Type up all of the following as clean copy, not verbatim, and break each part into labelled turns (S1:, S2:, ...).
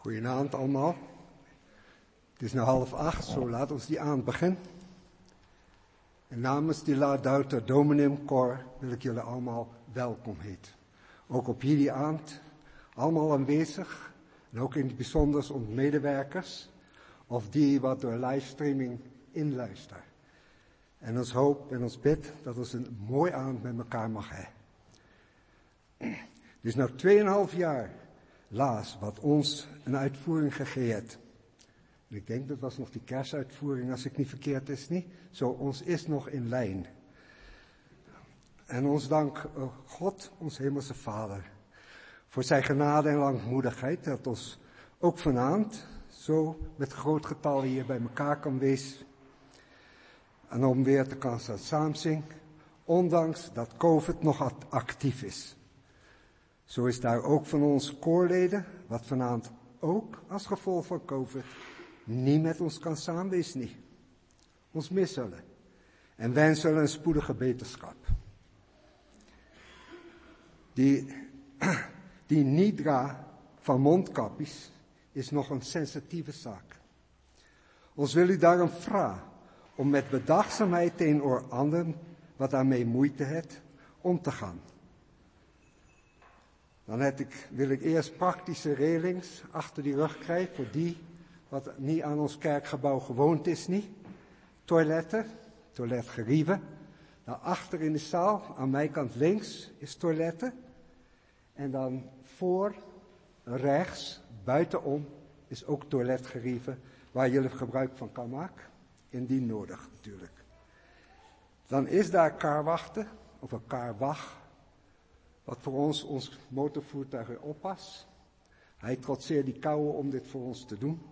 S1: Goedenavond allemaal. Het is nu 7:30, zo laat ons die avond beginnen. En namens die Laudauter Dominium Koor wil ik jullie allemaal welkom heten. Ook op jullie avond, allemaal aanwezig. En ook in het bijzonder onze medewerkers. Of die wat door livestreaming inluisteren. En ons hoop en ons bid dat ons een mooi avond met elkaar mag hebben. Het is nu 2,5 jaar laas wat ons een uitvoering gegeven heeft. Ik denk dat was nog die kerstuitvoering, als ik niet verkeerd is, niet? Zo, ons is nog in lijn. En ons dank God, ons hemelse Vader, voor zijn genade en langmoedigheid, dat ons ook vanavond zo met groot getal hier bij elkaar kan wezen. En om weer te kunnen samenzingen, ondanks dat COVID nog actief is. Zo is daar ook van onze koorleden, wat vanavond ook als gevolg van COVID niet met ons kan samenwezen, niet. Ons missen. En wensen een spoedige beterschap. Die nidra van mondkapjes is nog een sensitieve zaak. Ons wil u daarom vragen om met bedachtzaamheid tegenover anderen, wat daarmee moeite heeft, om te gaan. Dan wil ik eerst praktische relings achter die rug krijgen voor die wat niet aan ons kerkgebouw gewoond is, niet. Toiletten, toiletgerieven. Daarachter in de zaal, aan mijn kant links, is toiletten. En dan voor, rechts, buitenom, is ook toiletgerieven, waar jullie gebruik van kan maken. Indien nodig, natuurlijk. Dan is daar karwachten, of een karwag, wat voor ons motorvoertuig oppast. Hij trotseert die kouwen om dit voor ons te doen.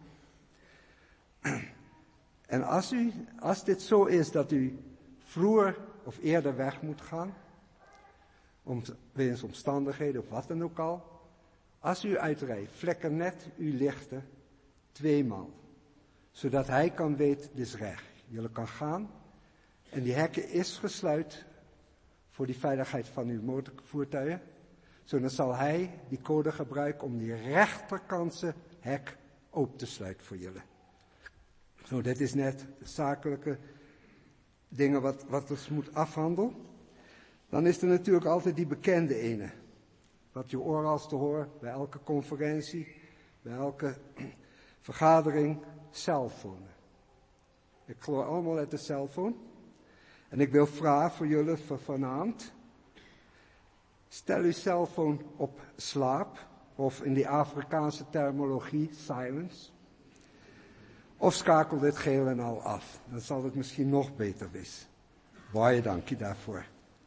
S1: En als dit zo is dat u vroeger of eerder weg moet gaan, wegens omstandigheden of wat dan ook al, als u uitrijdt, vlekken net uw lichten 2 maal. Zodat hij kan weten, dit is recht. Jullie kan gaan en die hekken is gesluit voor die veiligheid van uw motorvoertuigen. Zodat zal hij die code gebruiken om die rechterkantse hek open te sluiten voor jullie. Zo, dit is net zakelijke dingen wat ons moet afhandelen. Dan is er natuurlijk altijd die bekende ene. Wat je overal te horen, bij elke conferentie, bij elke vergadering, cellfoon. Ik geloof allemaal uit de cellfoon. En ik wil vragen voor jullie vanavond. Stel uw cellfoon op slaap, of in die Afrikaanse terminologie, silence. Of schakel dit geheel en al af. Dan zal het misschien nog beter wezen. Baie dankie daarvoor.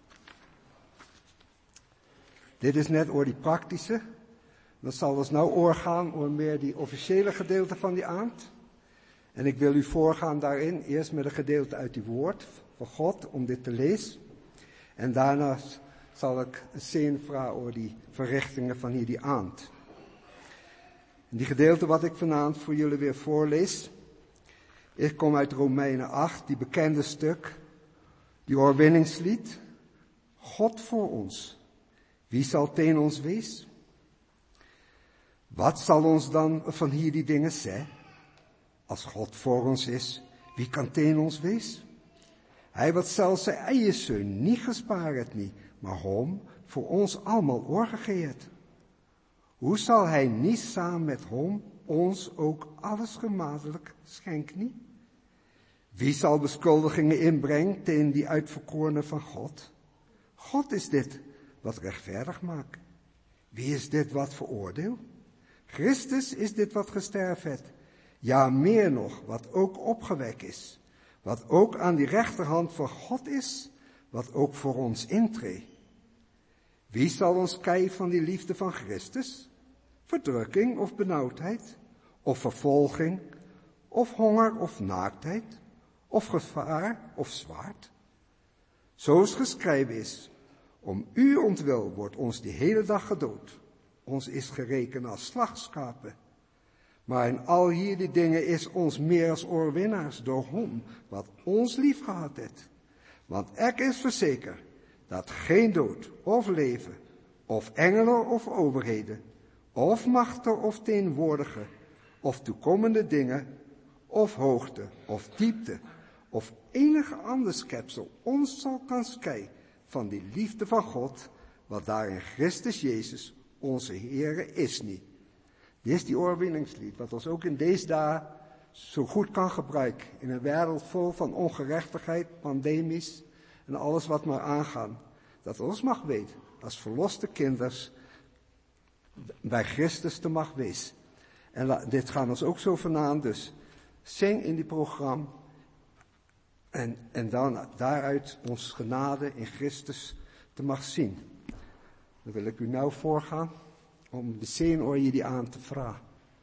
S1: Dit is net over die praktische. Dan zal ons nou oorgaan over meer die officiële gedeelte van die avond. En ik wil u voorgaan daarin, eerst met een gedeelte uit uw woord van God, om dit te lezen. En daarna zal ik een zin vragen over die verrichtingen van hier die avond. En die gedeelte wat ik vanavond voor jullie weer voorlees. Ik kom uit Romeinen 8, die bekende stuk, die overwinningslied. God voor ons, wie zal tegen ons wees? Wat zal ons dan van hier die dingen zeggen? Als God voor ons is, wie kan tegen ons wees? Hij wat zelfs zijn eigen zoon niet gespaard het niet, maar hem voor ons allemaal oorgegeven. Hoe zal hij niet samen met hem ons ook alles gemadelijk schenken niet? Wie zal beschuldigingen inbrengen tegen die uitverkorenen van God? God is dit wat rechtvaardig maakt. Wie is dit wat veroordeelt? Christus is dit wat gesterven heeft. Ja, meer nog, wat ook opgewekt is. Wat ook aan die rechterhand van God is, wat ook voor ons intreedt. Wie zal ons scheiden van die liefde van Christus? Verdrukking of benauwdheid, of vervolging, of honger of naaktheid, of gevaar of zwaard? Zoals geschreven is, om u ontwil wordt ons die hele dag gedood. Ons is gerekend als slachtschapen. Maar in al hier die dingen is ons meer als overwinnaars door hem, wat ons lief gehad heeft. Want ik is verzekerd dat geen dood of leven, of engelen of overheden, of machten of teenwoordige, of toekomende dingen, of hoogte, of diepte, of enige ander schepsel ons zal kan scheiden van die liefde van God, wat daar in Christus Jezus, onze Heere, is niet. Dit is die overwinningslied, wat ons ook in deze dagen zo goed kan gebruiken, in een wereld vol van ongerechtigheid, pandemies en alles wat maar aangaat. Dat ons mag weten, als verloste kinders, bij Christus te mag wezen. En dit gaat ons ook zo vanaan, dus zing in die programma. En dan daaruit ons genade in Christus te mag zien. Dan wil ik u nou voorgaan om de zeenoor jullie aan te vragen.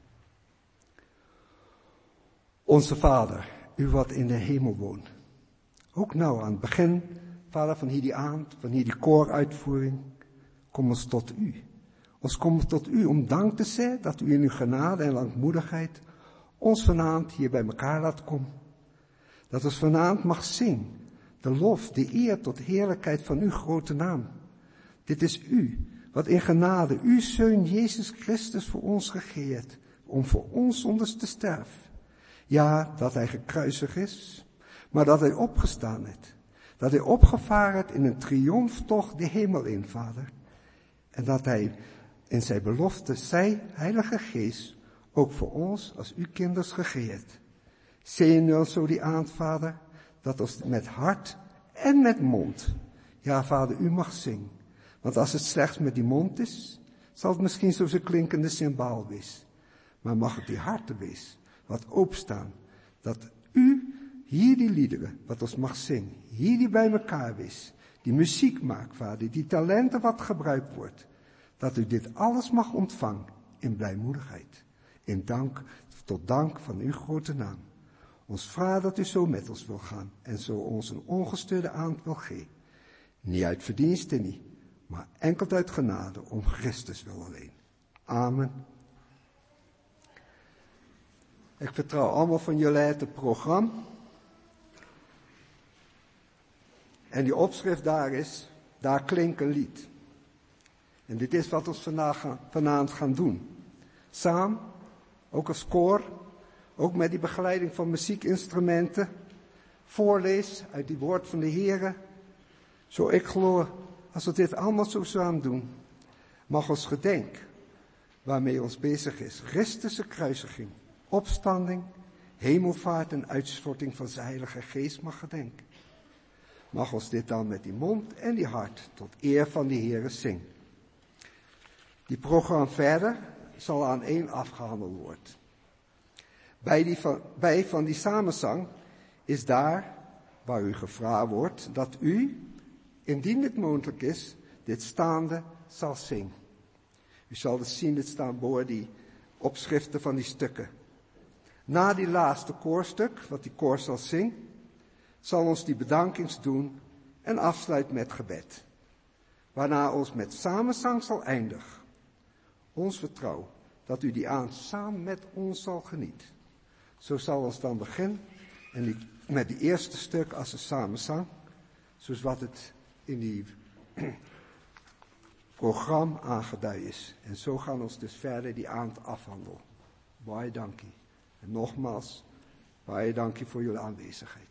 S1: Onze Vader, u wat in de hemel woont. Ook nou aan het begin, Vader, van hier die aand, van hier die kooruitvoering, kom ons tot u. Ons komt tot u om dank te zeggen dat u in uw genade en langmoedigheid ons vanavond hier bij elkaar laat komen. Dat ons vanavond mag zingen, de lof, de eer tot heerlijkheid van uw grote naam. Dit is u, wat in genade uw Zoon Jezus Christus voor ons gegeerd, om voor ons zondes te sterven. Ja, dat hij gekruisigd is, maar dat hij opgestaan is. Dat hij opgevaren is in een triomftocht de hemel in, Vader. En dat hij in zijn belofte, zij, Heilige Geest, ook voor ons als uw kinders gegeerd. Zegen ons zo die aand, Vader, dat ons met hart en met mond, ja, Vader, u mag zingen. Want als het slechts met die mond is, zal het misschien zo'n klinkende cymbaal wezen. Maar mag het die harten wezen, wat opstaan, dat u hier die liederen, wat ons mag zingen, hier die bij elkaar wees, die muziek maakt, Vader, die talenten wat gebruikt wordt, dat u dit alles mag ontvangen in blijmoedigheid, in dank, tot dank van uw grote naam. Ons vraagt dat u zo met ons wil gaan en zo ons een ongestoorde aand wil geven. Niet uit verdiensten niet, maar enkel uit genade om Christus wil alleen. Amen. Ik vertrouw allemaal van jullie het programma. En die opschrift daar is, daar klinkt een lied. En dit is wat we vanavond gaan doen. Samen, ook als koor, ook met die begeleiding van muziekinstrumenten. Voorlees uit die woord van de Heere. Zo ik geloof, als we dit allemaal zo samen doen, mag ons gedenk, waarmee ons bezig is, Christus' kruisiging, opstanding, hemelvaart en uitstorting van zijn Heilige Geest mag gedenken. Mag ons dit dan met die mond en die hart tot eer van de Heere zingen. Die programma verder zal aan één afgehandeld worden. Bij van die samenzang is daar waar u gevraagd wordt dat u, indien het mogelijk is, dit staande zal zingen. U zal het zien, dit staan boven die opschriften van die stukken. Na die laatste koorstuk, wat die koor zal zingen, zal ons die bedankings doen en afsluit met gebed. Waarna ons met samenzang zal eindigen. Ons vertrouwen dat u die aand samen met ons zal genieten. Zo zal ons dan beginnen en met die eerste stuk als een samenzang, zoals wat het in die programma aangeduid is. En zo gaan ons dus verder die aand afhandelen. Baie dankie. En nogmaals, baie dankie voor jullie aanwezigheid.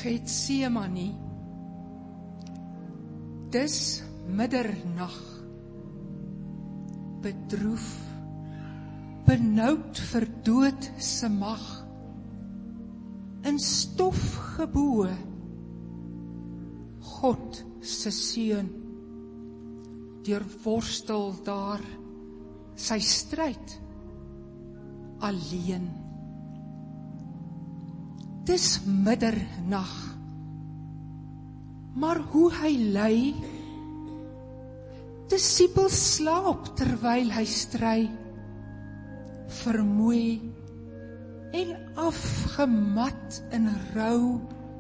S2: Getsemane. Dis middernag, bedroef, benoud vir dood se mag, in stof geboe, God se seun, deurworstel daar sy stryd alleen. Dis middernag, maar hoe hy ly, disippels slaap terwyl hy stry, vermoei en afgemat in rou,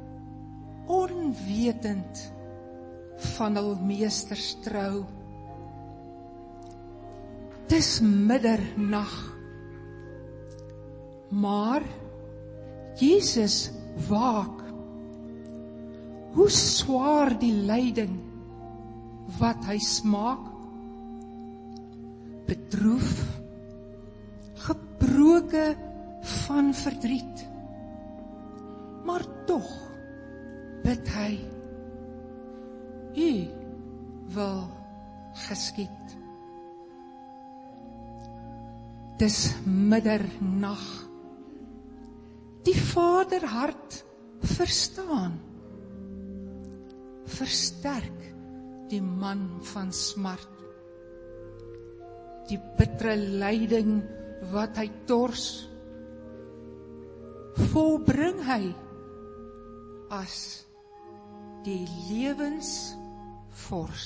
S2: onwetend van hul meesters trou. Dis middernag, maar Jesus waak. Hoe swaar die lyding wat hy smaak, bedroef, gebroke van verdriet, maar tog bid hy, U wil geskied. Dis middernag, die Vaderhart verstaan, versterk die man van smart. Die bittere lyding wat hy tors, volbring hy as die lewensvors.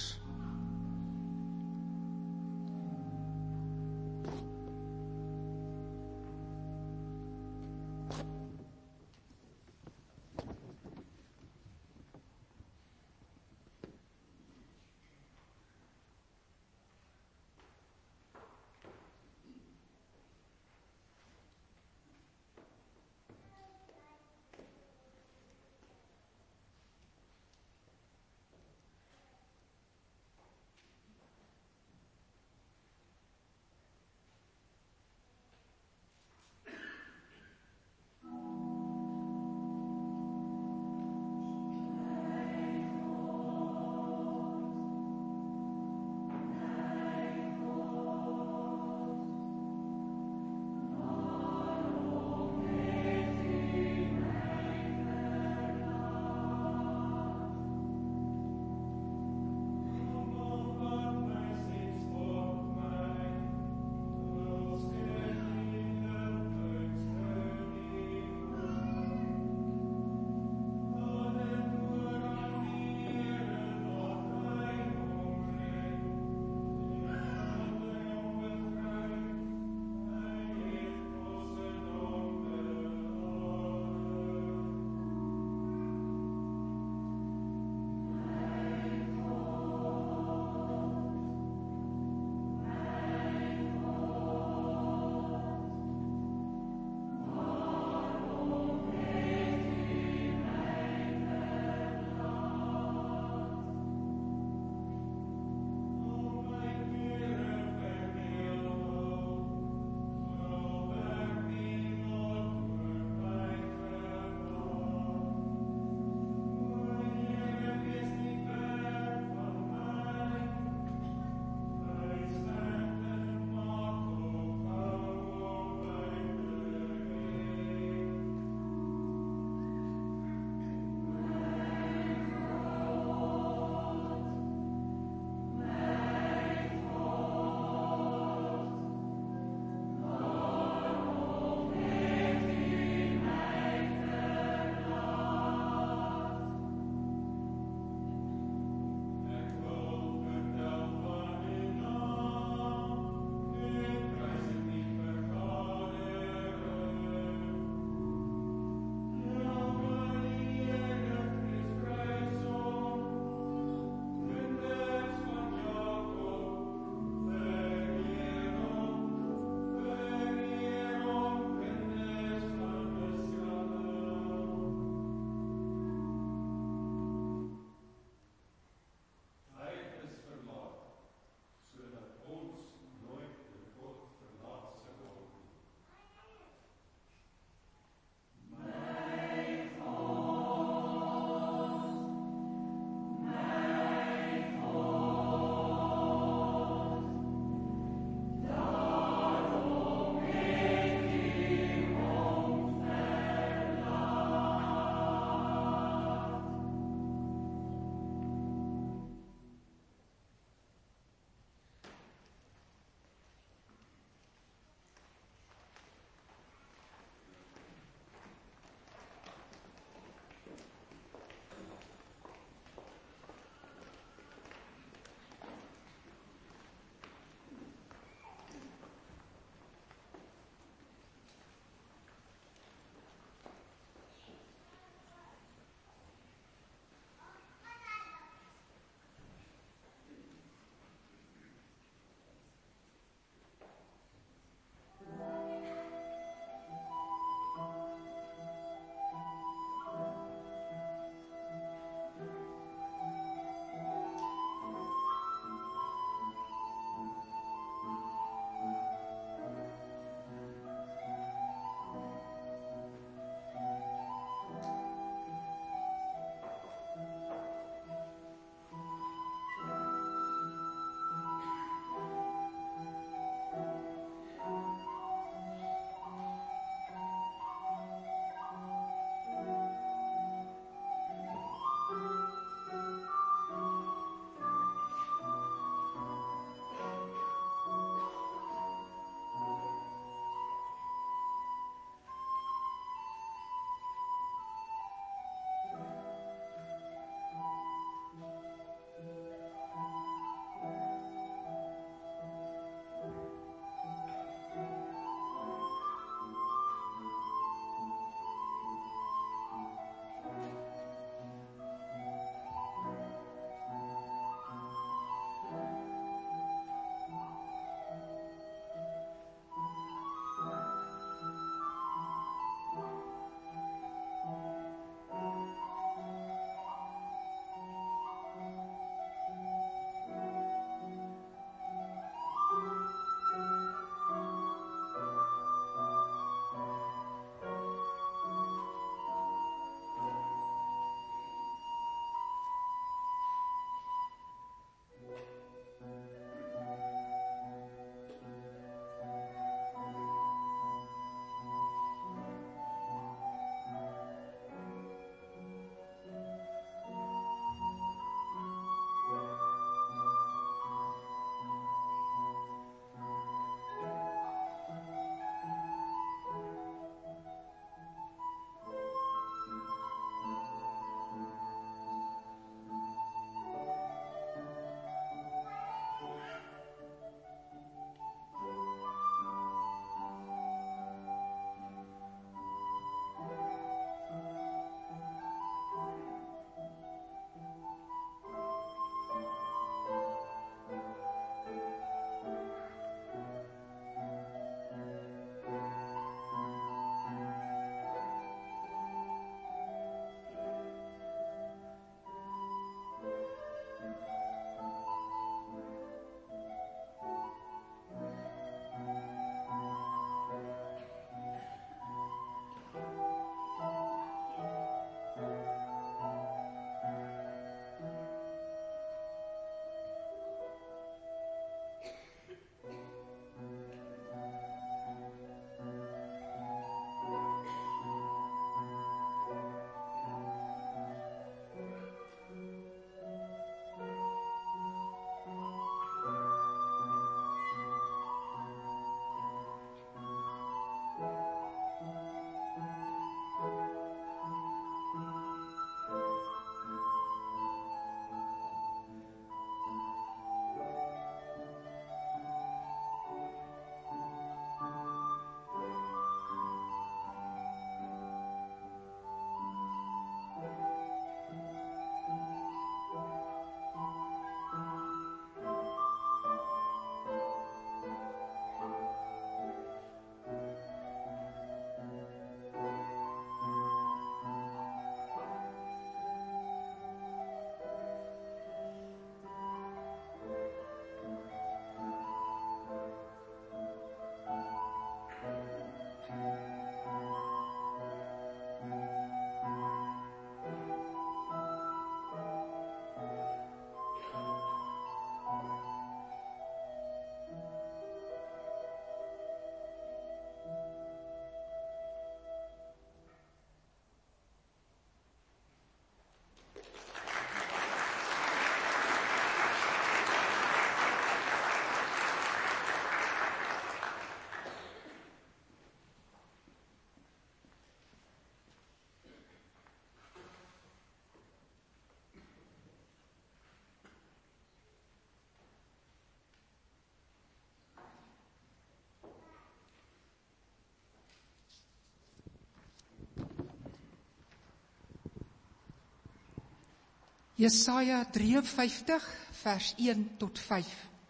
S2: Jesaja 53 vers 1 tot 5.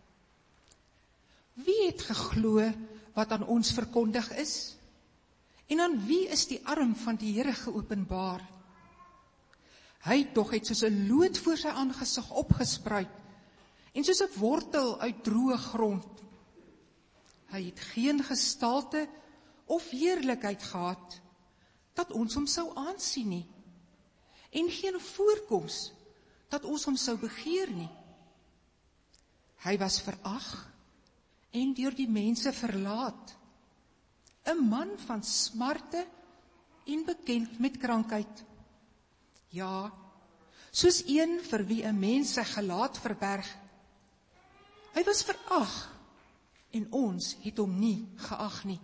S2: Wie het geglo wat aan ons verkondig is? En aan wie is die arm van die Here geopenbaar? Hy tog het soos 'n loot voor sy aangesig opgespruit, en soos 'n wortel uit droë grond. Hy het geen gestalte of heerlikheid gehad, dat ons hom sou aansien nie, en geen voorkoms, dat ons hom sou begeer nie. Hy was verag, en deur die mense verlaat, 'n man van smarte, en bekend met krankheid. Ja, soos een vir wie 'n mens sy gelaat verberg. Hy was verag, en ons het hom nie geag nie.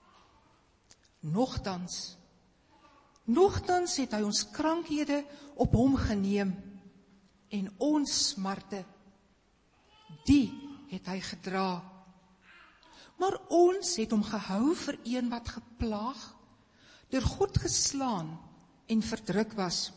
S2: Nogtans het hy ons krankhede op hom geneem, en ons smarte, die het hy gedra. Maar ons het hom gehou vir een wat geplaag, deur God geslaan en verdruk was.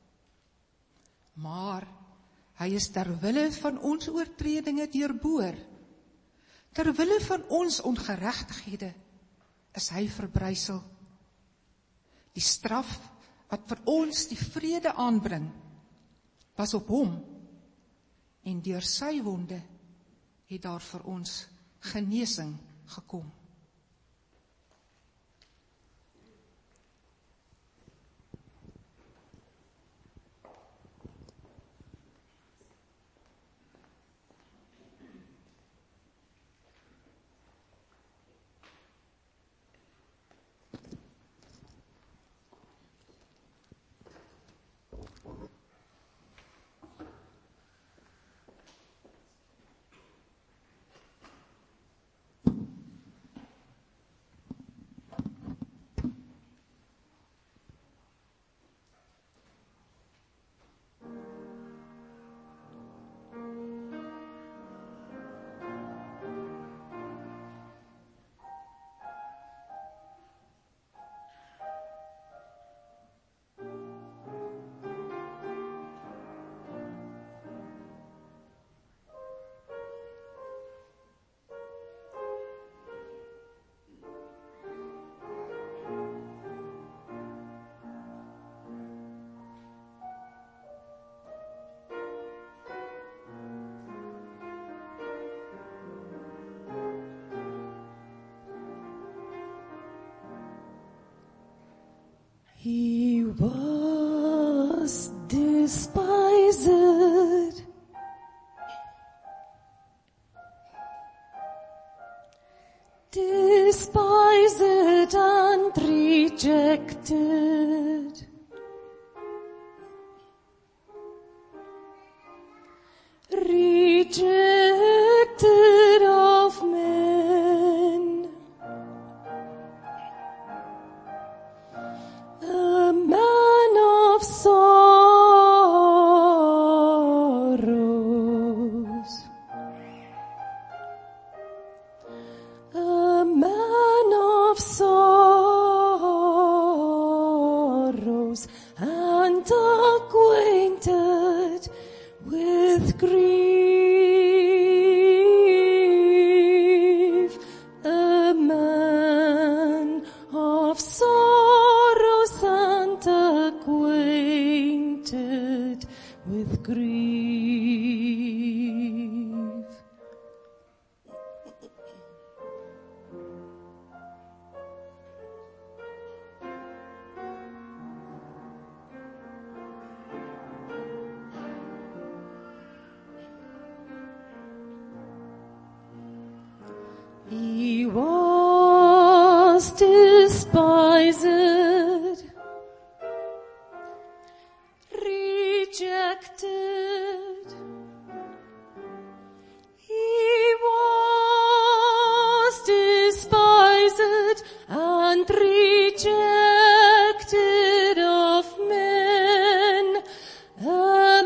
S2: Maar hy is ter wille van ons oortredinge deurboor. Ter wille van ons ongeregtighede is hy verbrysel. Die straf wat vir ons die vrede aanbring, was op hom, en deur sy wonde het daar vir ons genesing gekom.
S3: He was despised, and rejected, rejected of men. A man of sorrows, a man of sorrows, and acquainted with grief, a man of sorrows and acquainted with grief. He was despised, rejected. He was despised and rejected of men, a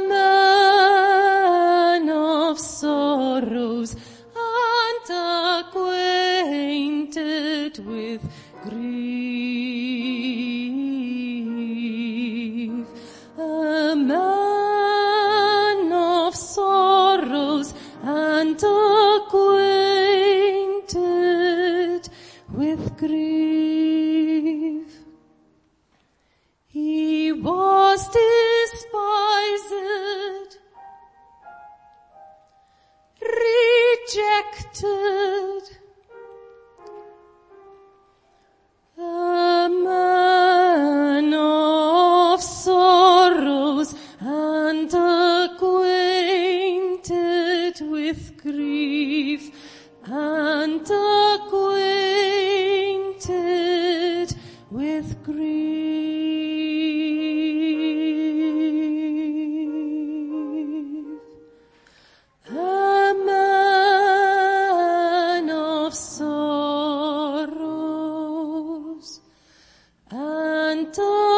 S3: man of sorrows and acquainted with grief, a man rejected. A man of sorrows and acquainted with grief, and acquainted with grief. A man of sorrows and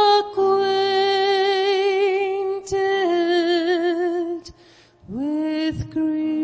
S3: acquainted with grief.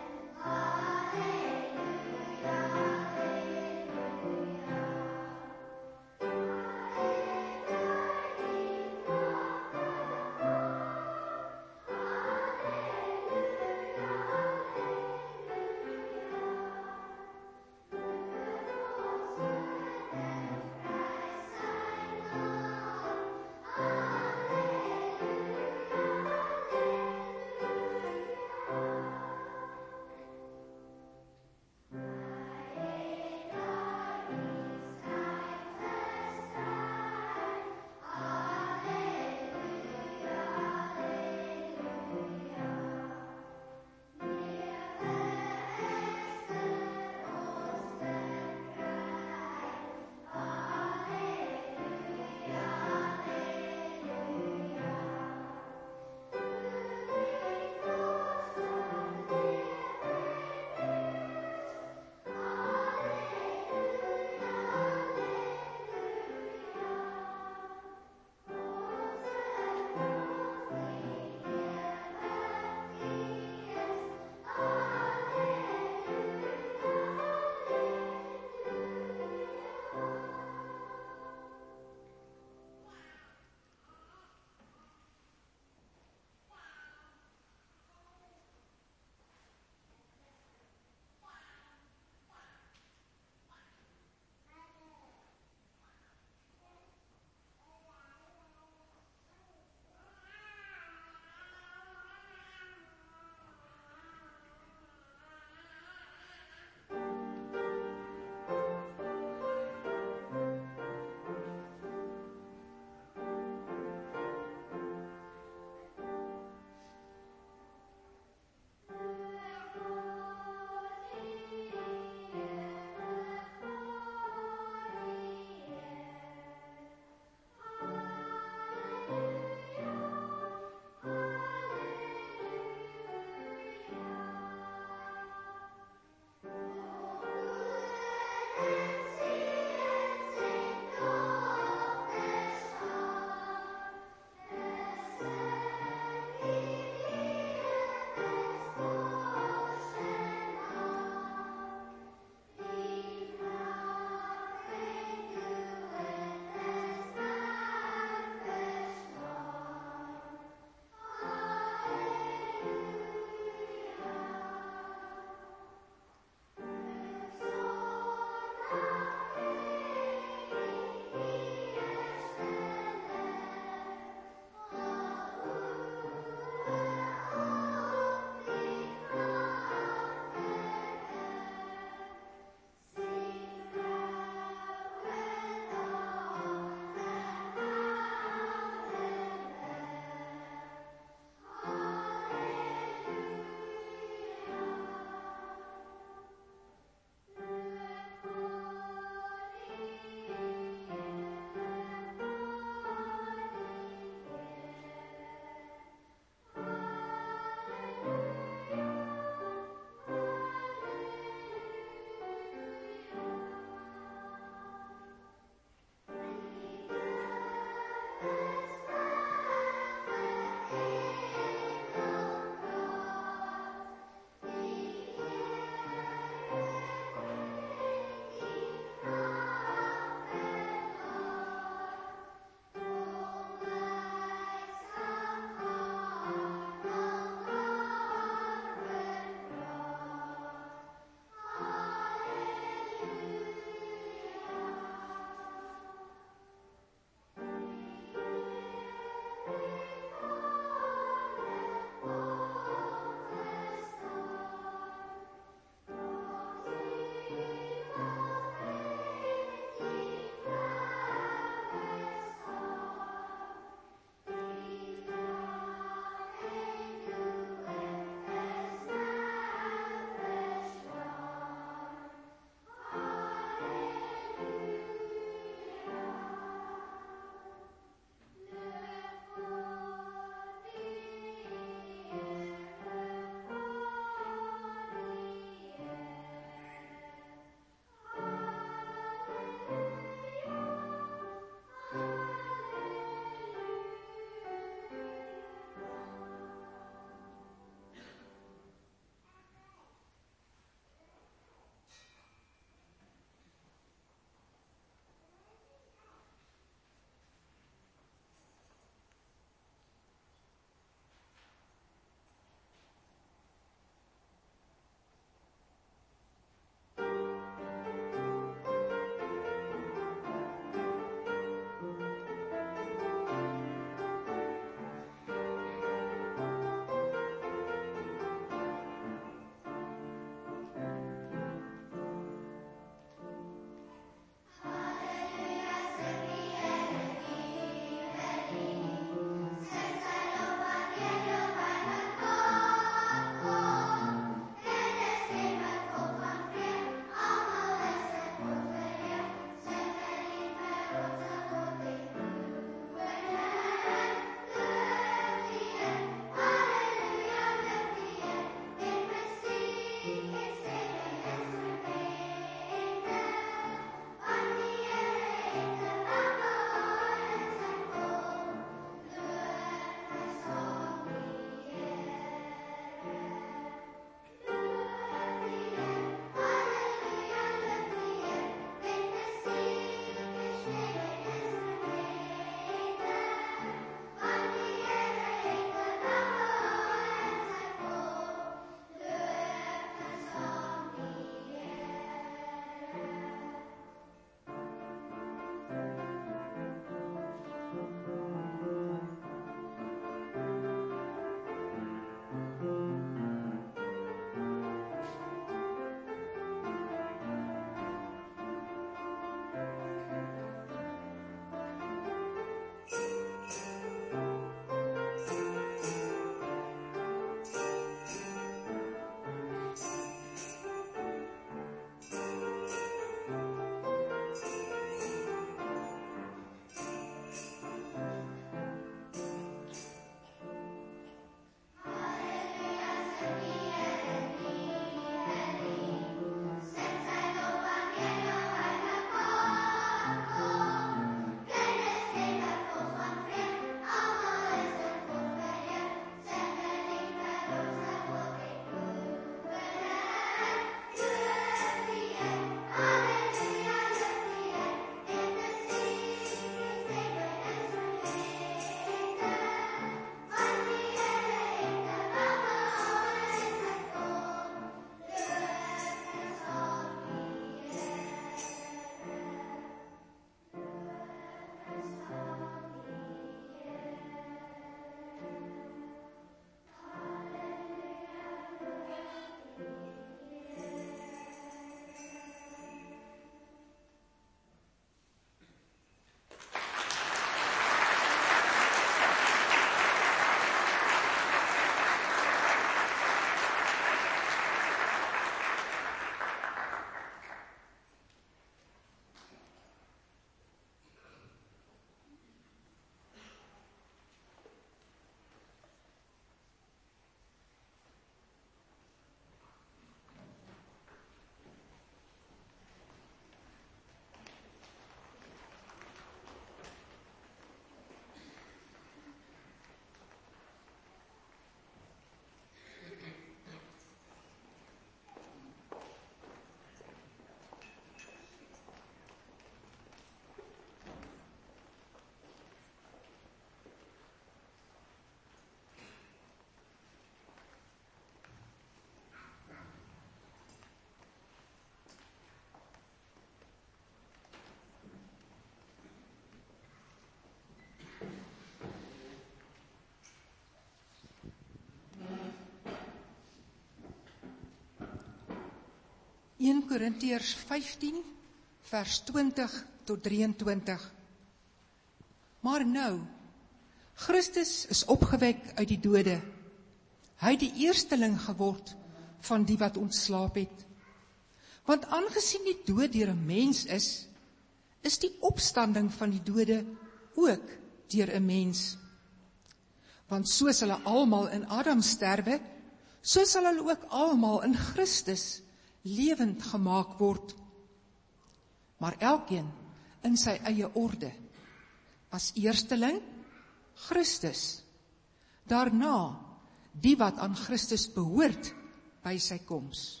S2: 1 Korintiërs 15, vers 20 tot 23. Maar nou, Christus is opgewek uit die dode. Hy het die eersteling geword van die wat ontslaap het. Want aangesien die dood deur 'n mens is die opstanding van die dode ook deur 'n mens. Want soos hulle almal in Adam sterwe, so sal hulle ook almal in Christus lewend gemaak word. Maar elkeen in sy eie orde. As eersteling, Christus. Daarna, die wat aan Christus behoort by sy koms.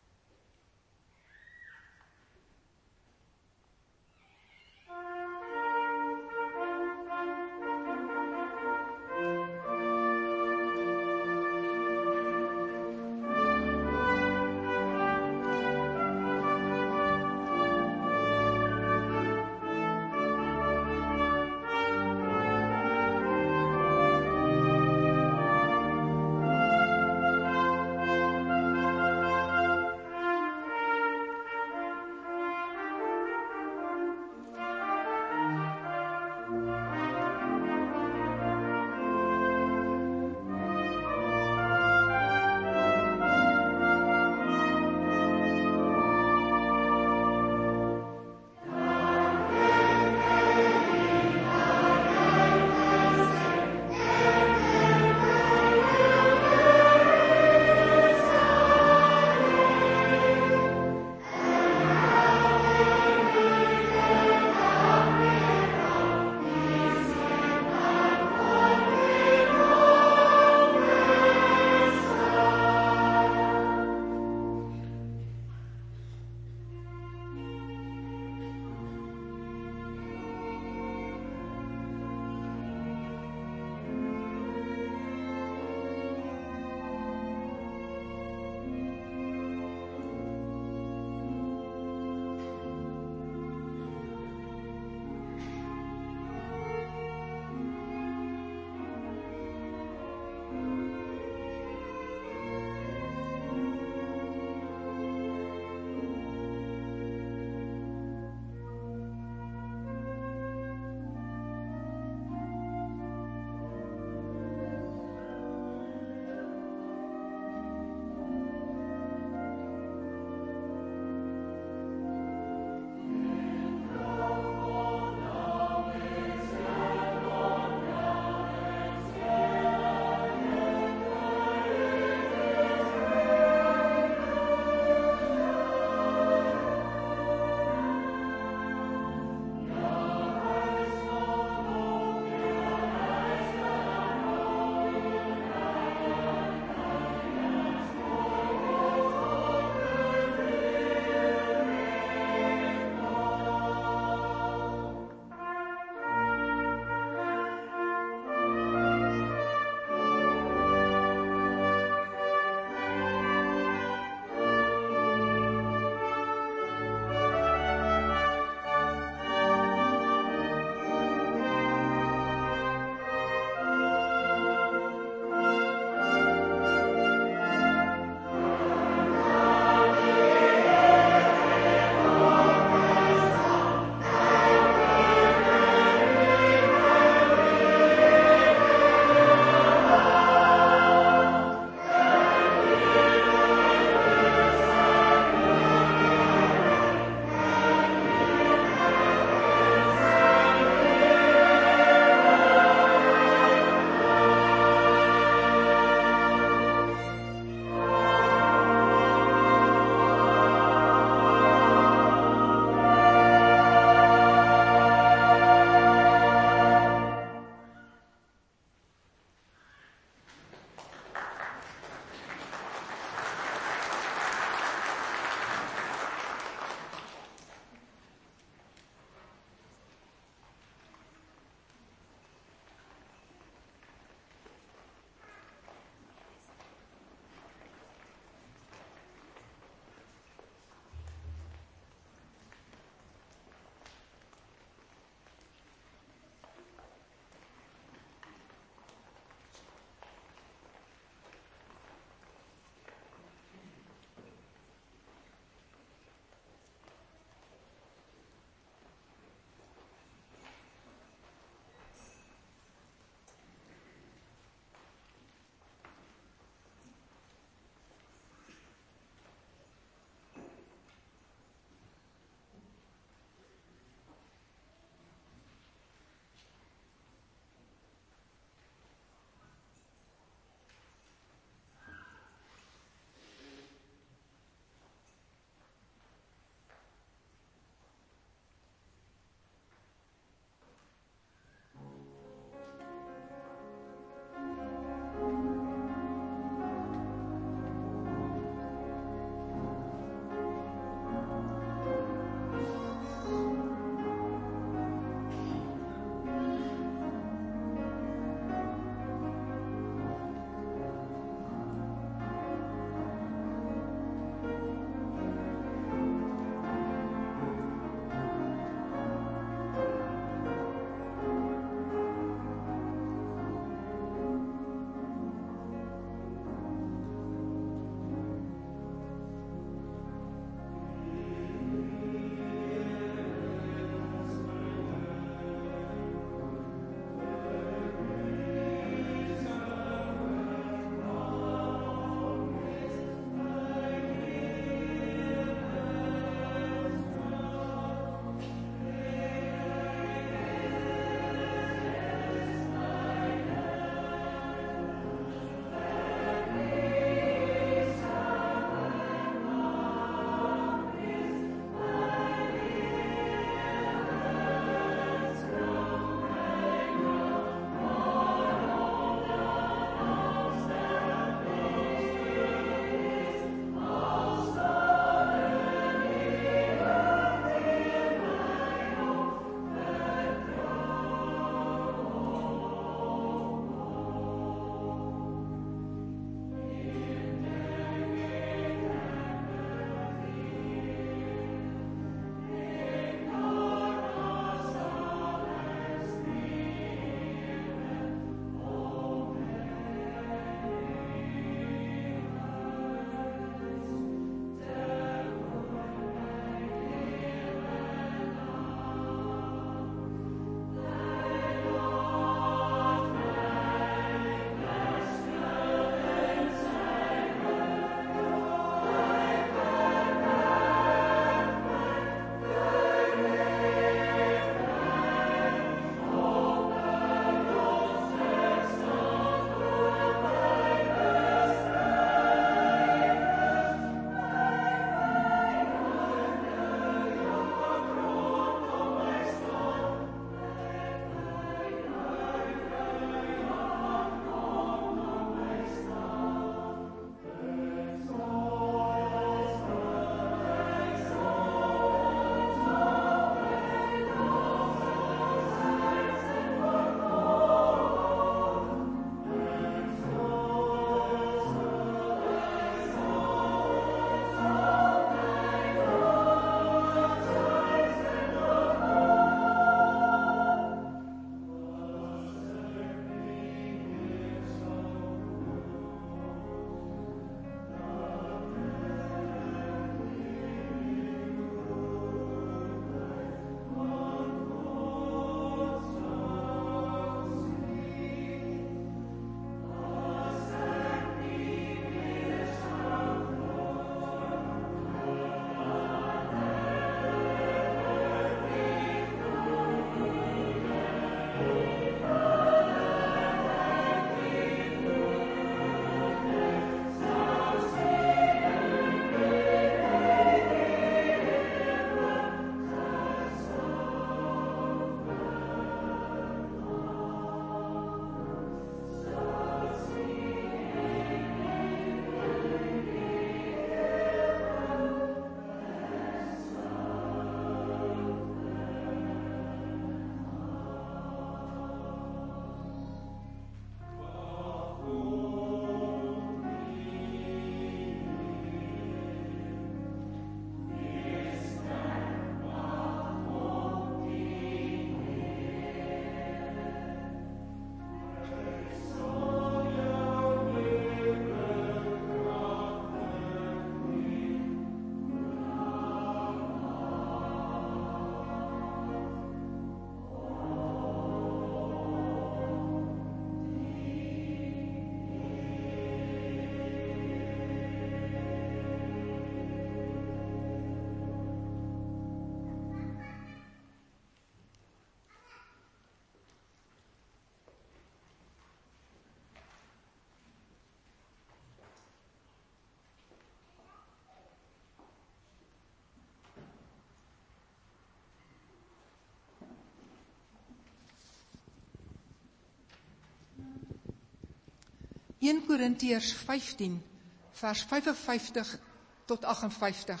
S2: 1 Korintiërs 15, vers 55 tot 58.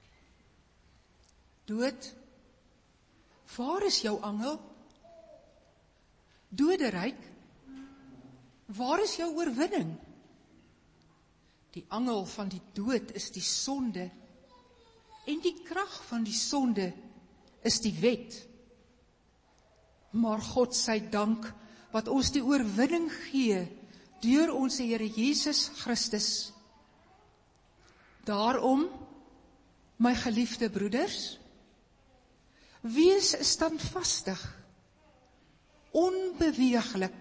S2: Dood, waar is jou angel? Doderyk, waar is jou oorwinning? Die angel van die dood is die sonde, en die krag van die sonde is die wet. Maar God sy dank, wat ons die oorwinning gee, deur ons Here Jesus Christus. Daarom, my geliefde broeders, wees standvastig, onbeweeglik,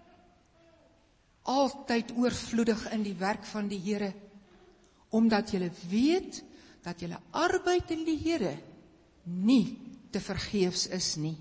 S2: altyd oorvloedig in die werk van die Here, omdat julle weet, dat julle arbeid in die Here nie te vergeefs is nie.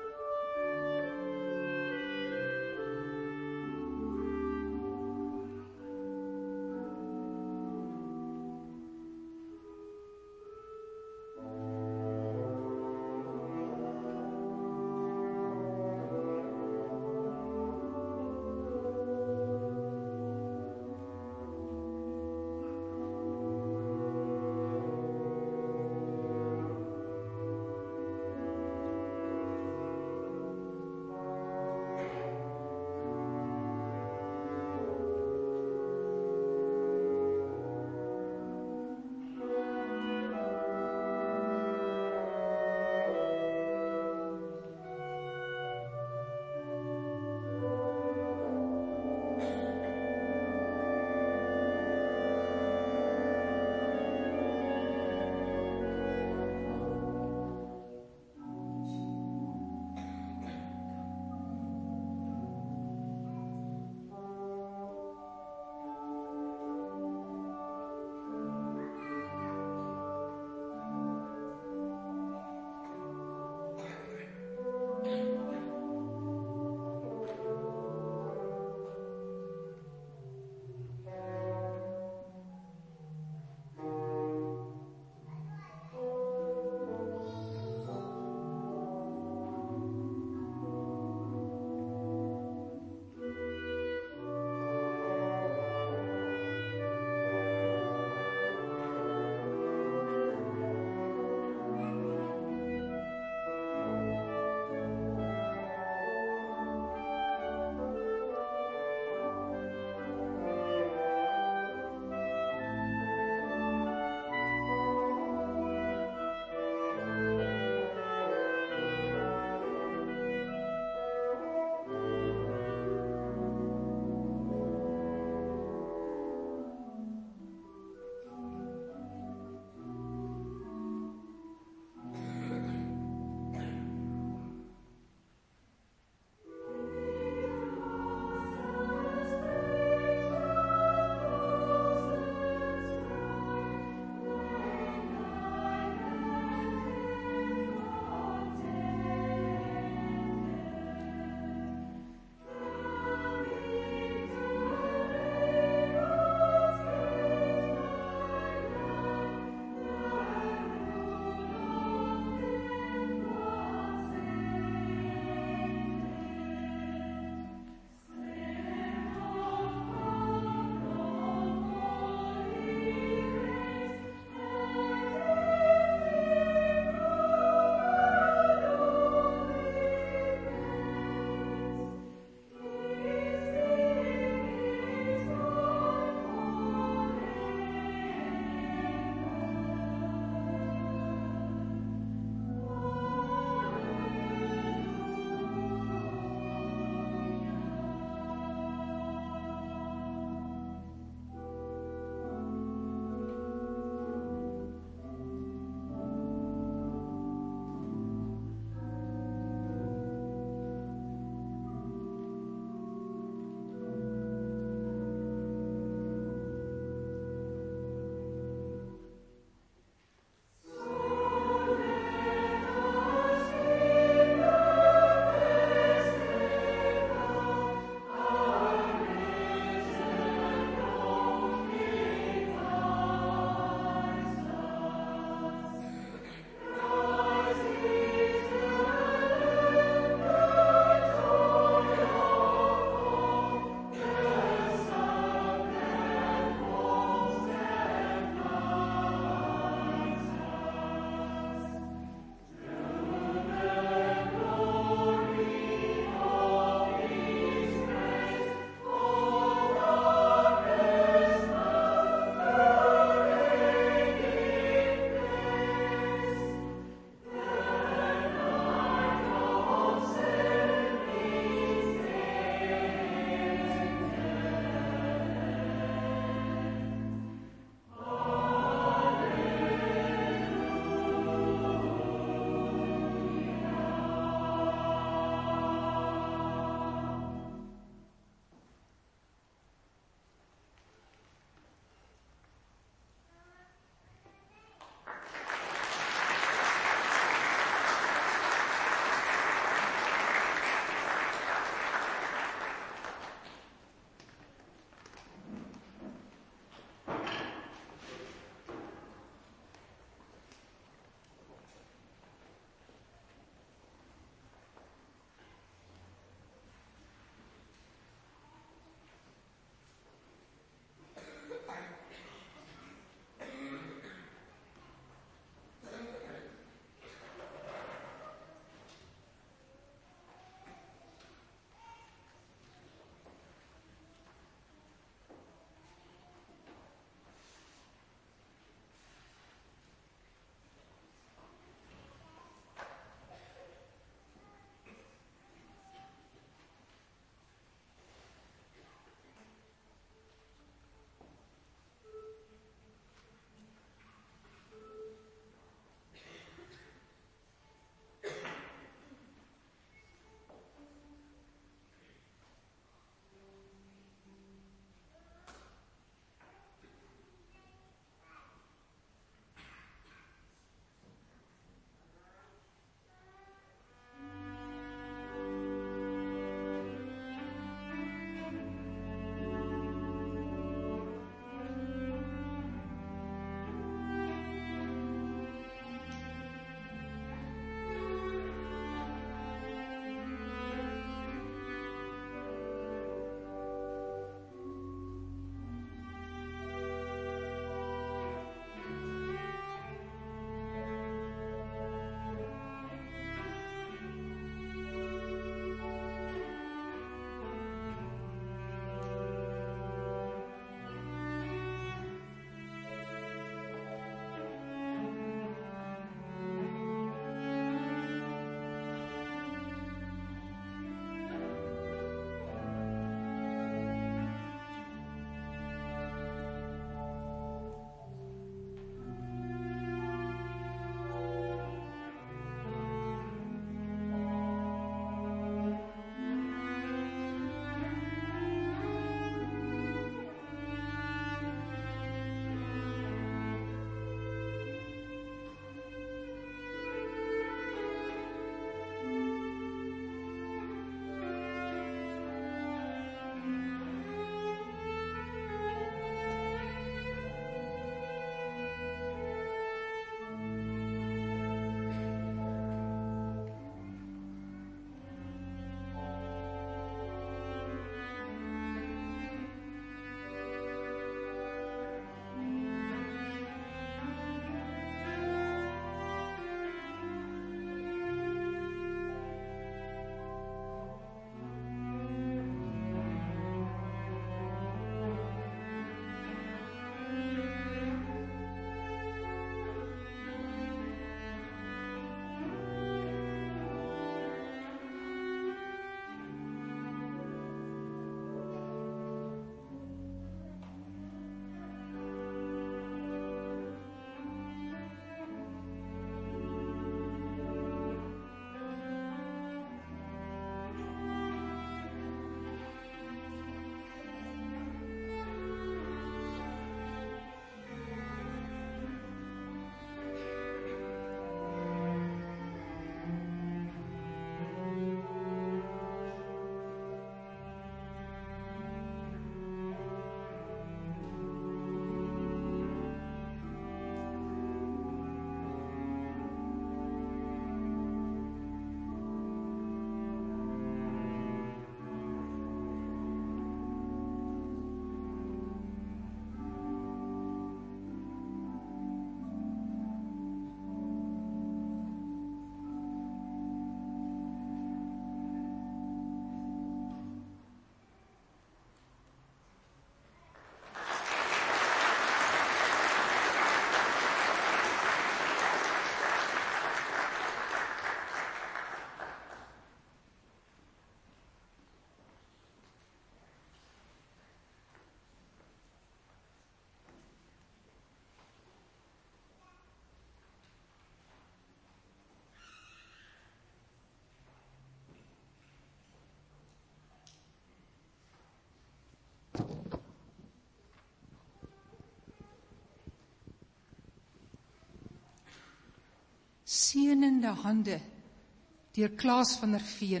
S2: Seënende hande deur Klaas van der Veen.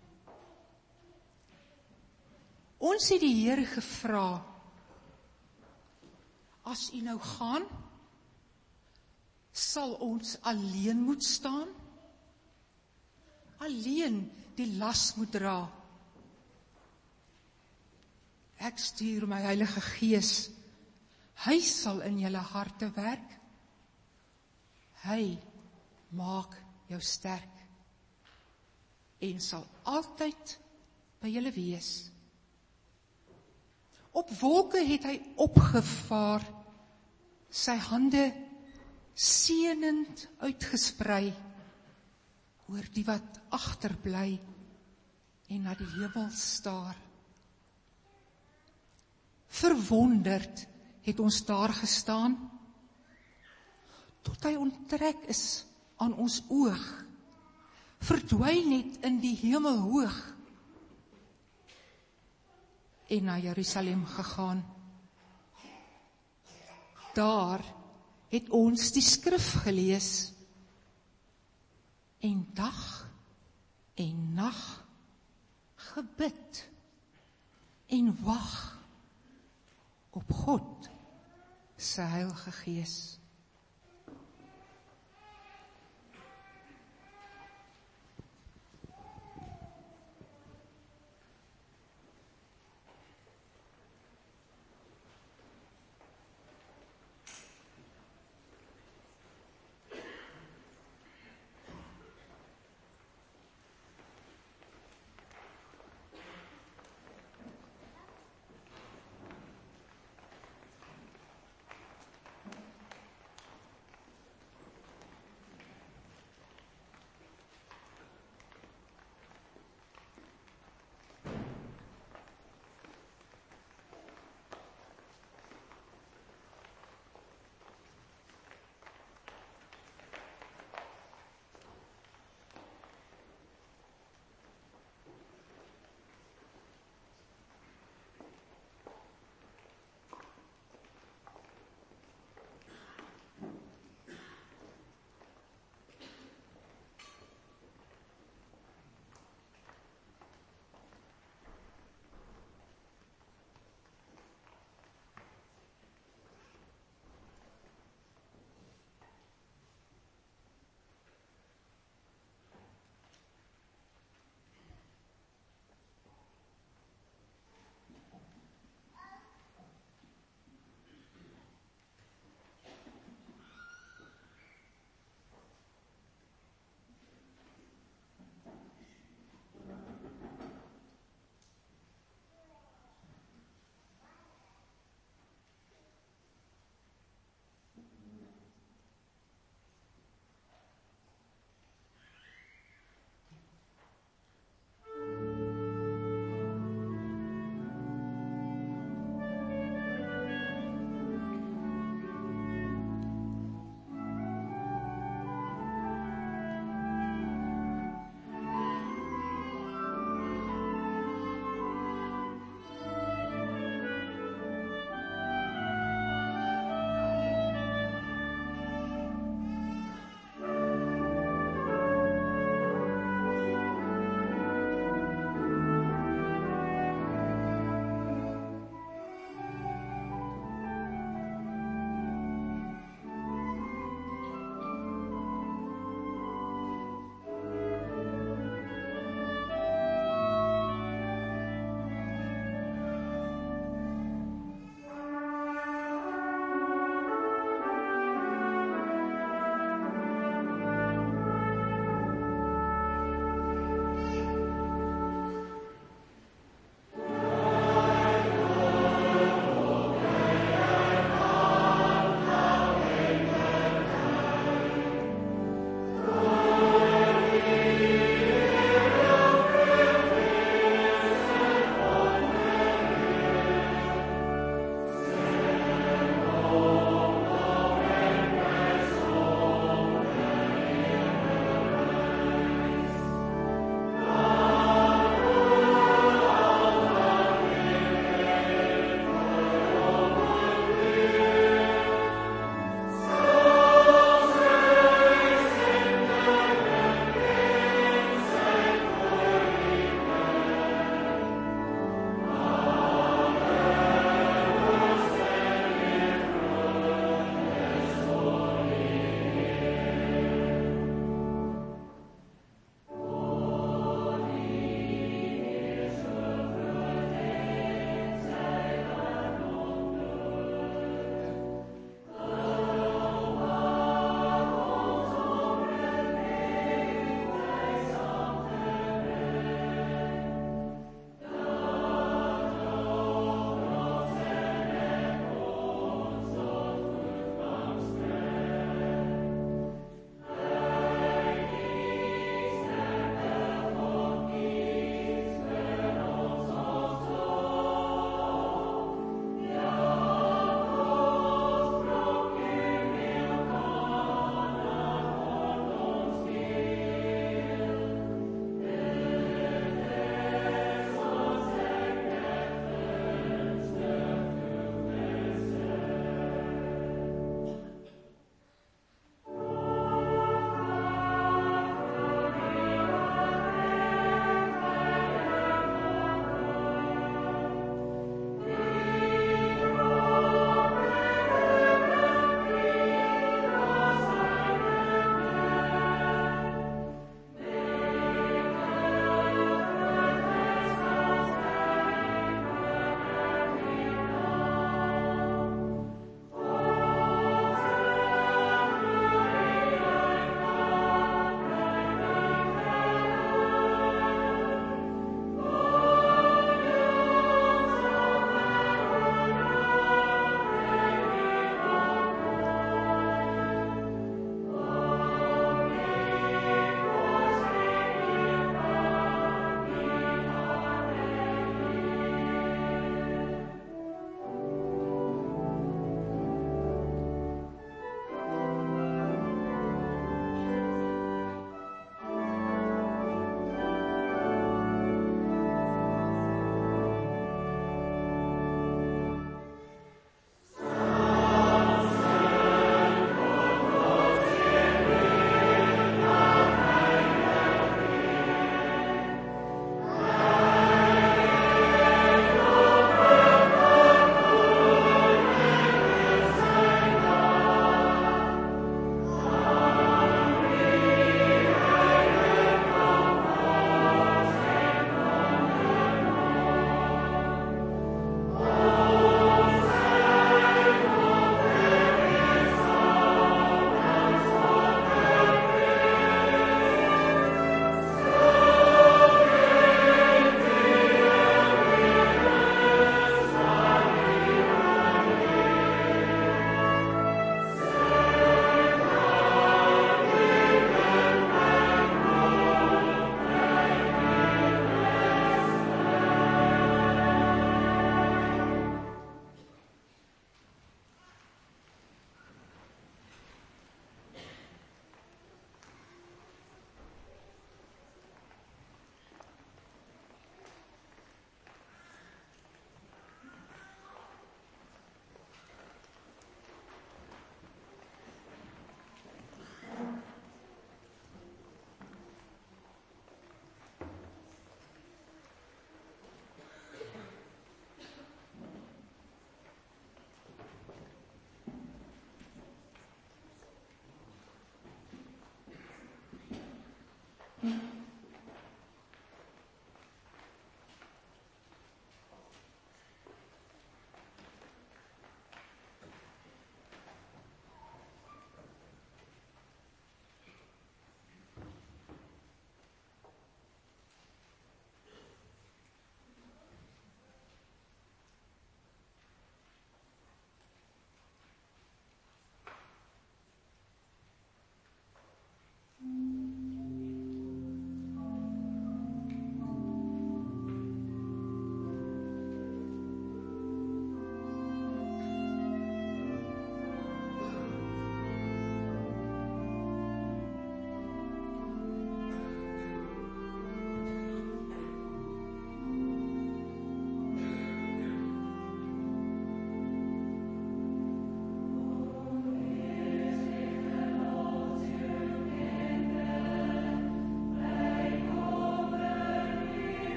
S2: Ons het die Here gevra, as U nou gaan, sal ons alleen moet staan? Alleen die las moet dra? Ek stuur my Heilige Gees, hy sal in julle harte werk. Hy maak jou sterk en sal altyd by julle wees. Op wolke het hy opgevaar, sy hande seënend uitgesprei oor die wat agterbly en na die hemel staar. Verwonderd het ons daar gestaan, tot hy onttrek is aan ons oog, verdwyn het in die hemel hoog, en na Jerusalem gegaan. Daar het ons die skrif gelees, en dag en nag gebid, en wag op God se Heilige Gees.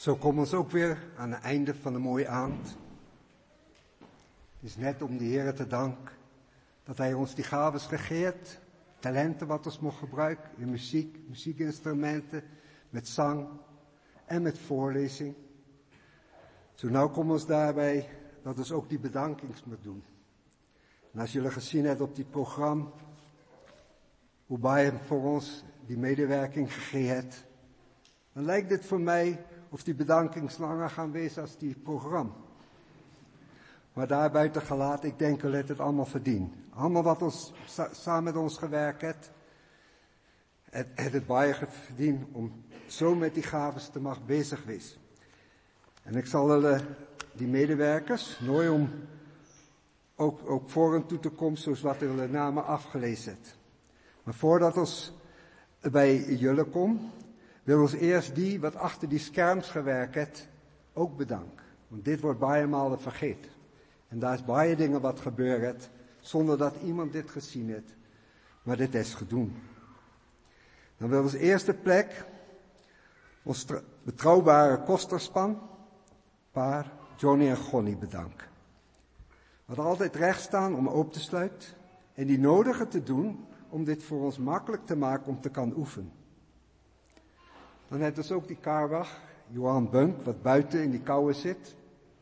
S1: Zo komen we ons ook weer aan het einde van een mooie avond. Het is net om de Heer te danken dat Hij ons die gaven gegeven, talenten wat ons mocht gebruiken in muziek, muziekinstrumenten, met zang en met voorlezing. Zo nou komen we ons daarbij dat we ook die bedankings moet doen. En als jullie gezien hebben op die programma, hoe bij Hem voor ons die medewerking gegeven heeft, dan lijkt het voor mij of die bedankings langer gaan wezen als die programma. Maar daarbuiten gelaten, ik denk dat het allemaal verdient. Allemaal wat ons samen met ons gewerkt heeft, het bij verdiend om zo met die gaven te mag bezig wezen. En ik zal die medewerkers nooit om ook voor hen toe te komen, zoals wat de namen afgelezen heeft. Maar voordat ons bij jullie komen, wil ons eerst die wat achter die scherms gewerkt heeft, ook bedanken. Want dit wordt bijna vergeten. En daar is bij dingen wat gebeurd, zonder dat iemand dit gezien heeft. Maar dit is gedaan. Dan wil ons eerste plek ons betrouwbare kosterspan, paar Johnny en Gonnie bedanken. Wat altijd recht staan om open te sluiten en die nodige te doen om dit voor ons makkelijk te maken om te kan oefenen. Dan heeft dus ook die Karwach, Johan Bunk, wat buiten in die koude zit.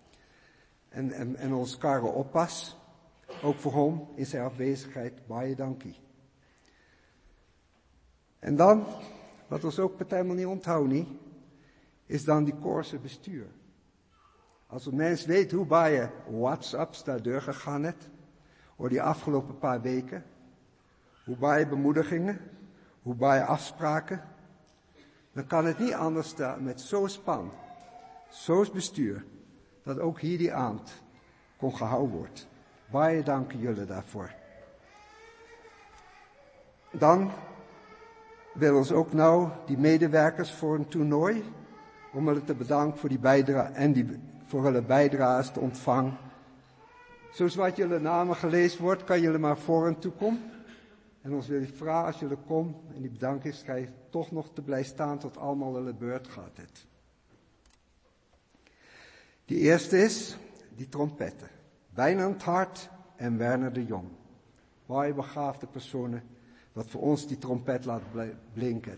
S1: En ons Karel oppas. Ook voor hem in zijn afwezigheid, baie dankie. En dan, wat ons ook helemaal niet onthouden, is dan die koorse bestuur. Als een mens weet hoe bij WhatsApps daar doorgegaan het, over die afgelopen paar weken, hoe bij bemoedigingen, hoe bij afspraken, dan kan het niet anders dan met zo'n span, zo'n bestuur, dat ook hier die avond kon gehouden wordt. Baie danken jullie daarvoor. Dan willen ons ook nou die medewerkers voor een toernooi, om hen te bedanken voor die bijdrage en voor hun bijdrages te ontvangen. Zoals wat jullie namen gelezen wordt, kan jullie maar voor hen toe komen. En ons wil ik vragen, als jullie komen en die bedanking schrijven, toch nog te blijven staan tot allemaal hun beurt gaat het. Die eerste is die trompetten. Wijnand Hart en Werner de Jong. Baie begaafde personen, wat voor ons die trompet laat blinken.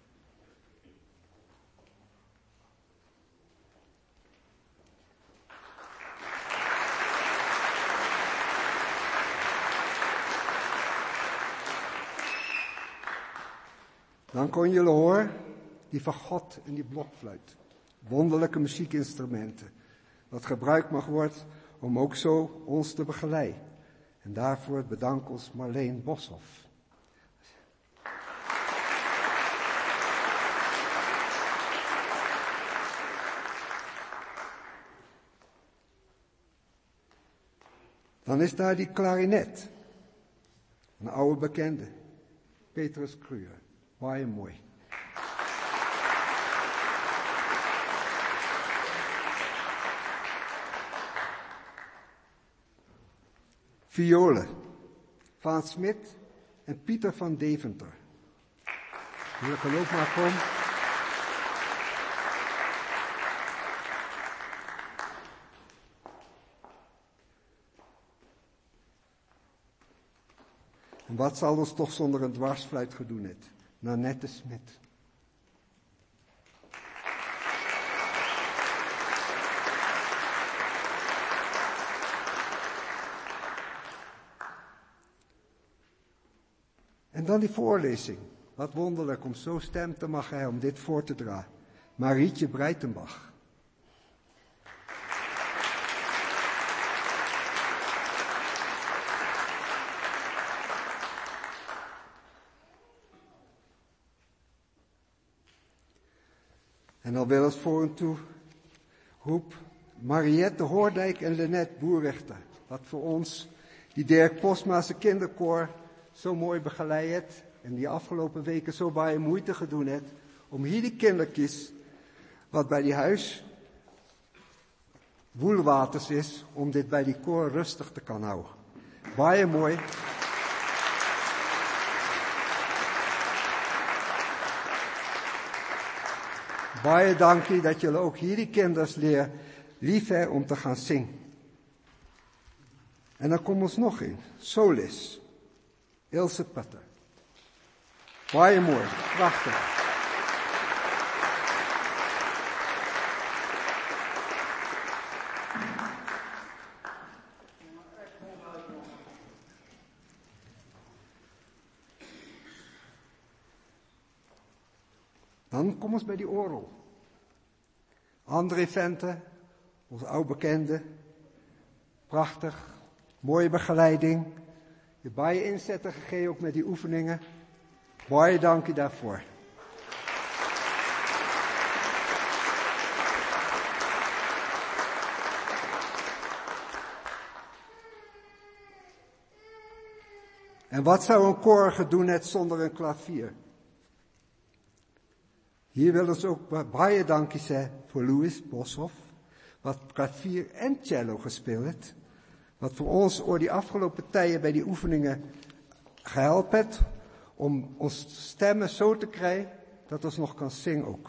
S1: Dan kon jullie horen die fagot en die blokfluit. Wonderlijke muziekinstrumenten. Dat gebruikt mag worden om ook zo ons te begeleiden. En daarvoor bedank ons Marleen Boshoff. Dan is daar die klarinet. Een oude bekende. Petrus Kruger. Baie mooi. Violen. Van Smit en Pieter van Deventer. Jullie kan ook maar komen. En wat zal ons toch zonder een dwarsfluit gedoen het? Nanette Smit. En dan die voorlezing. Wat wonderlijk om zo stem te mag hij om dit voor te dragen. Marietje Breitenbach. En dan wil het voor en toe roep Mariette Hoordijk en Lenette Boerrechter. Wat voor ons die Dirk Postma's kinderkoor zo mooi begeleid en die afgelopen weken zo bij moeite gedaan heeft om hier die kindertjes, wat bij die huis woelwaters is, om dit bij die koor rustig te kan houden. Baie mooi. Baie dankie dat jullie ook hierdie kinders leer lief hê om te gaan zingen. En dan komt ons nog in. Solis. Ilse Putter. Baie mooi. Prachtig. Dan kom ons bij die orgel. André Vente, onze oude bekende. Prachtig, mooie begeleiding. Je baie inzetten gegeven ook met die oefeningen. Baie dank je daarvoor. En wat zou een koor doen net zonder een klavier? Hier willen ze ook baie dankie zeggen voor Louis Boshoff, wat klavier en cello gespeeld heeft. Wat voor ons over die afgelopen tijden bij die oefeningen gehelpen heeft om ons stemmen zo te krijgen dat ons nog kan zingen ook.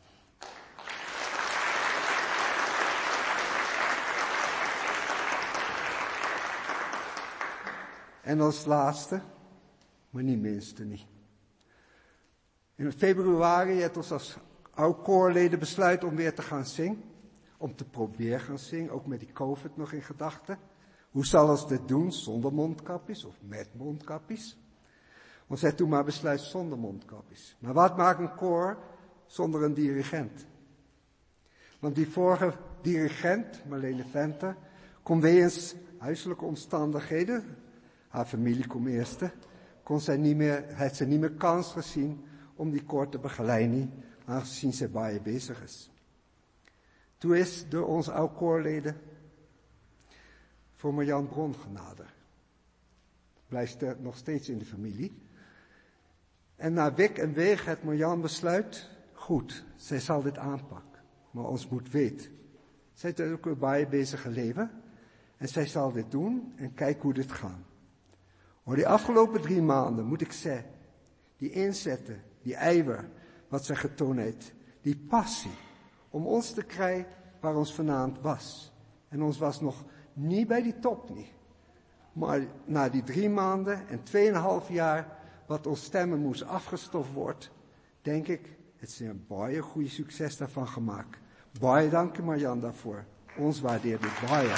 S1: En als laatste, maar niet minste niet. In februari heeft ons als oude koorleden besluit om weer te gaan zingen. Om te proberen gaan zingen, ook met die COVID nog in gedachten. Hoe zal ons dit doen, zonder mondkapjes of met mondkapjes? Ons heeft toen maar besluit zonder mondkapjes. Maar wat maakt een koor zonder een dirigent? Want die vorige dirigent, Marlene Venter, kon wegens huiselijke omstandigheden, haar familie kwam eerst, heeft ze niet meer kans gezien om die koor te begeleiden, aangezien ze baie bezig is. Toen is door onze oude koorleden voor Marjan Bron genaderd. Blijft nog steeds in de familie. En na wik en weeg het Marjan besluit, goed, zij zal dit aanpakken. Maar ons moet weten. Zij heeft ook weer baie bezige leven. En zij zal dit doen en kijk hoe dit gaat. Maar die afgelopen 3 maanden moet ik zeggen, die inzetten, die ijver, wat zij getoond heeft, die passie, om ons te krijgen waar ons vanavond was. En ons was nog niet bij die top niet. Maar na die 3 maanden en 2,5 jaar, wat ons stemmen moest afgestoft worden, denk ik, het is een baie goede succes daarvan gemaakt. Baie dank Marjan daarvoor. Ons waardeert dit baie.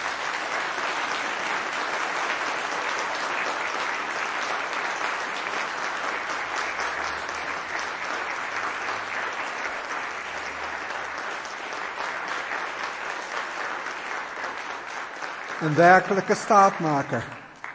S1: Een werkelijke staatmaker.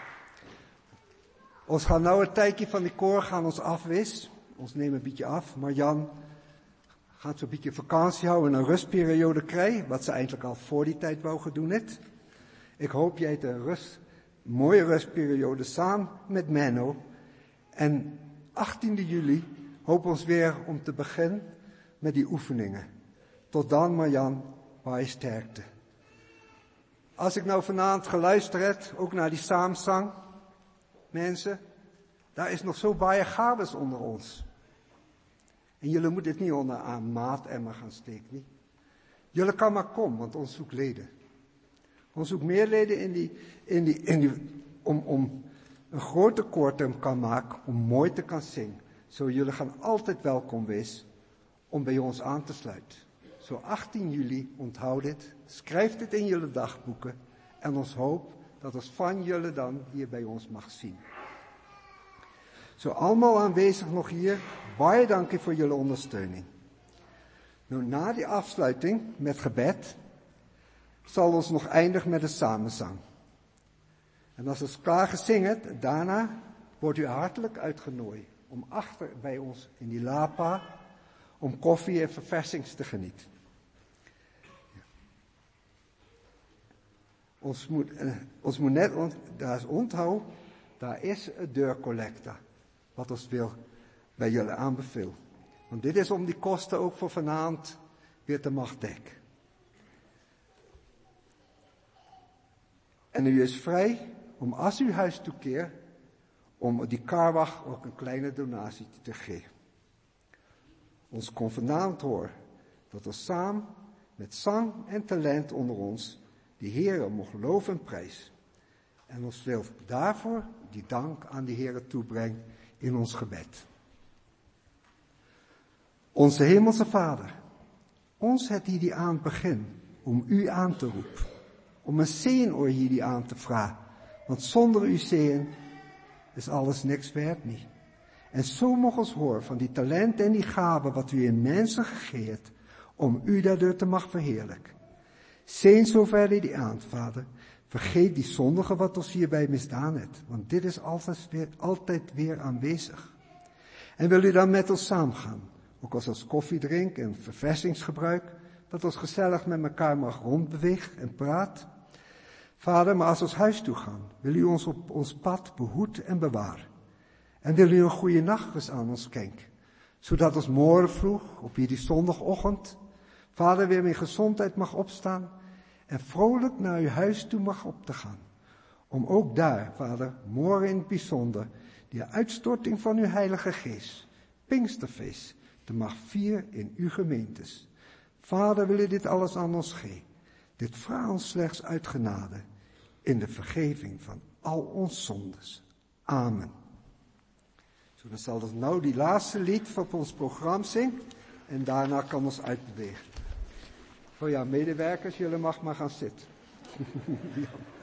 S1: Ons gaan nou een tijdje van die koor gaan ons afwis. Ons nemen een beetje af. Marjan gaat zo'n beetje vakantie houden en een rustperiode krijgen. Wat ze eigenlijk al voor die tijd wou doen het. Ik hoop jij het een mooie rustperiode samen met Menno. En 18 juli hoop ons weer om te beginnen met die oefeningen. Tot dan Marjan, baie sterkte. Als ik nou vanavond geluisterd heb, ook naar die saamzang, mensen, daar is nog zo baie gaves onder ons. En jullie moeten het niet onder aan maatemmer gaan steken, niet? Jullie kan maar komen, want ons zoekt leden. Ons zoekt meer leden om een grote koor te kan maken, om mooi te kan zingen. Zo jullie gaan altijd welkom wees om bij ons aan te sluiten. Zo 18 juli, onthoud dit, schrijf dit in jullie dagboeken en ons hoop dat ons van jullie dan hier bij ons mag zien. Zo allemaal aanwezig nog hier, baie dankie voor jullie ondersteuning. Nou, na die afsluiting met gebed zal ons nog eindigen met een samenzang. En als het klaar gezingen, daarna wordt u hartelijk uitgenodigd om achter bij ons in die lapa om koffie en verversings te genieten. Ons moet net daar onthouden, daar is een deurcollecta, wat ons wil bij jullie aanbevelen. Want dit is om die kosten ook voor vanavond weer te mag dekken. En u is vrij om als u huis toekeert, om die karwag ook een kleine donatie te geven. Ons kon vanavond horen dat we samen met zang en talent onder ons die Heere mogen loven en prijzen. En ons wil daarvoor die dank aan die Heere toebrengen in ons gebed. Onze hemelse Vader, ons het hier die aan het begin om u aan te roepen, om een zegen oor hier die aan te vragen, want zonder uw zegen is alles niks waard niet. En zo mogen ons horen van die talenten en die gaven wat u in mensen gegeerd, om u daardoor te mag verheerlijken. Zeen zover die aan, Vader. Vergeet die zondige wat ons hierbij misdaan heeft, want dit is altijd weer aanwezig. En wil u dan met ons samengaan, ook als koffie drinken en verversingsgebruik, dat ons gezellig met elkaar mag rondbewegen en praat. Vader, maar als we ons huis toe gaan, wil u ons op ons pad behoeden en bewaren. En wil u een goede nachtrust aan ons schenken, zodat ons morgen vroeg, op die zondagochtend, Vader, weer in gezondheid mag opstaan en vrolijk naar uw huis toe mag op te gaan. Om ook daar, Vader, morgen in het bijzonder, die uitstorting van uw Heilige Geest, Pinksterfeest, te mag vieren in uw gemeentes. Vader, wil u dit alles aan ons geven. Dit vraag ons slechts uit genade, in de vergeving van al ons zondes. Amen. Zo, dan zal ons nou die laatste lied van ons programma zingen en daarna kan ons uitbewegen. Voor jouw medewerkers, jullie mag maar gaan zitten. Ja.